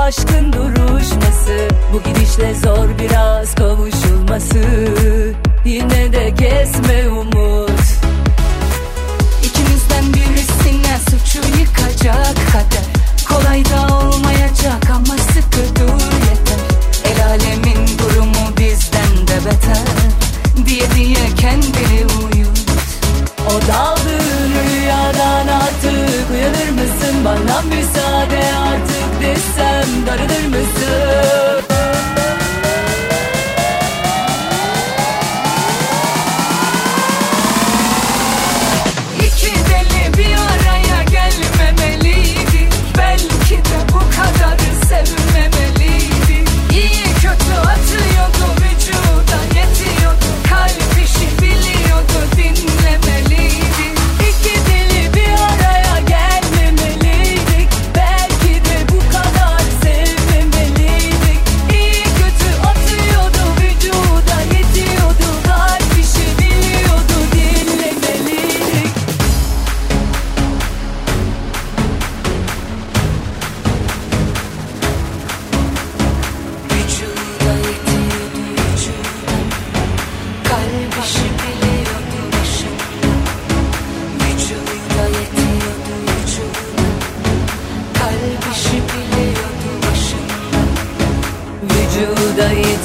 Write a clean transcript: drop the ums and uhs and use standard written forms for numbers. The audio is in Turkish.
aşkın duruşması, bu gidişle zor biraz kavuşulması. Yine de kesme umut. İkimizden birisine suçu yıkacak kader. Kolay da olmayacak ama sıkı dur yeter. El alemin durumu bizden de beter diye kendini uyut. O daldığın rüyadan artık uyanır mısın? Bana müsaade artık desem darılır mısın? İki deli bir araya gelmemeliydi. Belki de bu kadar sevmemeliydi. İyi kötü atıyordu vücuda yetiyordu. Kalp işi biliyordu dinlemeliydi. İki deli bir araya gelmemeliydik. Belki de bu kadar sevmemeliydik. İyi kötü atıyordu vücuda yetiyordu. Kalp işi biliyordu dinlemeliydik. Vücuda yetiyordu vücuda. Kalp işi biliyordu başında. Vücuda yetiyordu vücuda. Kalp işi biliyordu başında. Vücuda yetiyordu